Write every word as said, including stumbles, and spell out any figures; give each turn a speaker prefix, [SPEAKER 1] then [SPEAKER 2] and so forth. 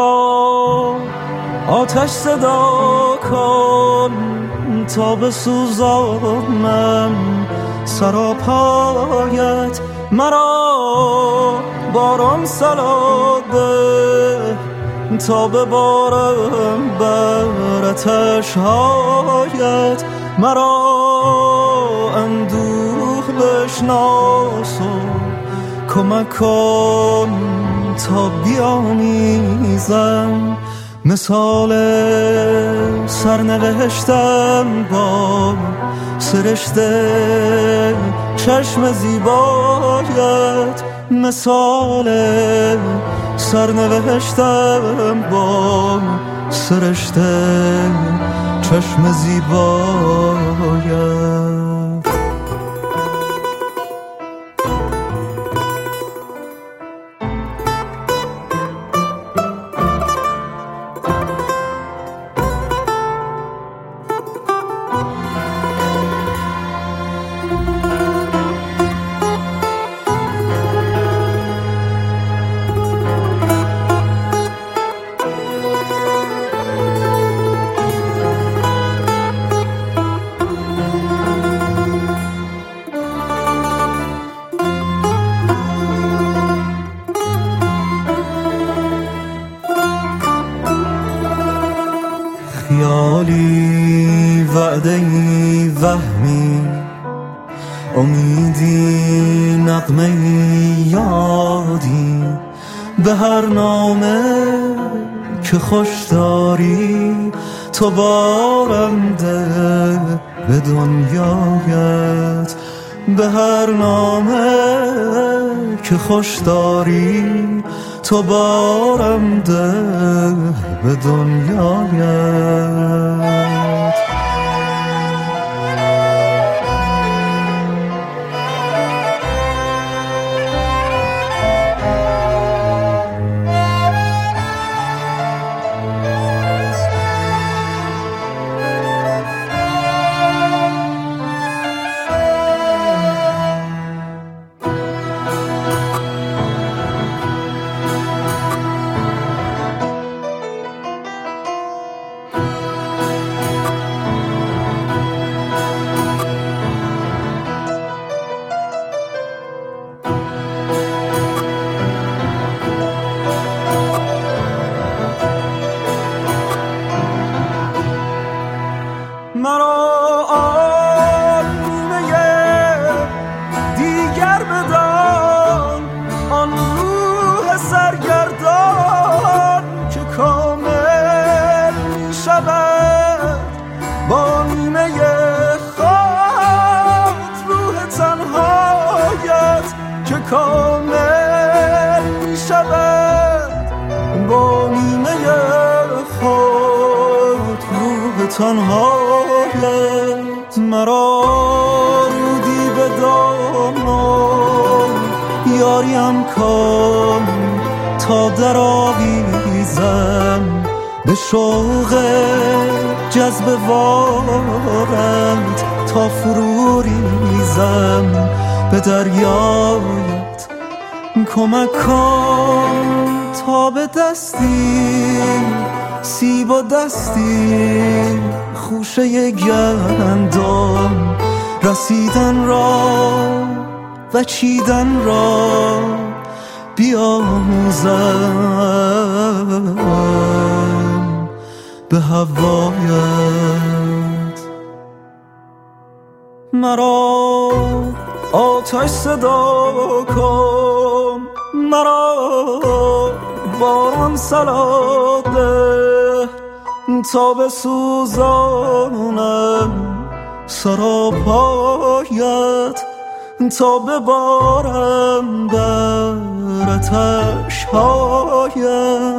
[SPEAKER 1] مرا آتش صدا کن تا بسوزانم سراپایت، مرا باران سلاده تا ببارم بر آتش‌هایت، مرا اندوه بشناس و کمک کن تا بیامیزم مثال سرنوشتم با سرشته چشم زیبایت، مثال سرنوشتم با سرشته چشم زیبایت. خیالی وعده‌ای وهمی، امیدی نغمه‌ای یادی، به هر نامه که خوش داری تو بارم ده به دنیایت، به هر نامه که خوش داری تو بارم ده به دنیایت. مرا آلومه دیگر بدان، آن روح سرگردان که کامل می شود با نیمه خود، روح تنهایت که کامل می شود با نیمه خود، روح تنهایت. مرا رودی به دامن یاریم کن تا در آویزم، به شوق جذب وارت تا فرو ریزم به دریایت، کمک کن تا به دستی سیب و دستی خوشه گندم رسیدن را و چیدن را بیاموزم به هوایت. مرا آتش صدا کن، مرا باران سلاده تا بسوزانم سراپایت، تا ببارم بر آتش‌هایت.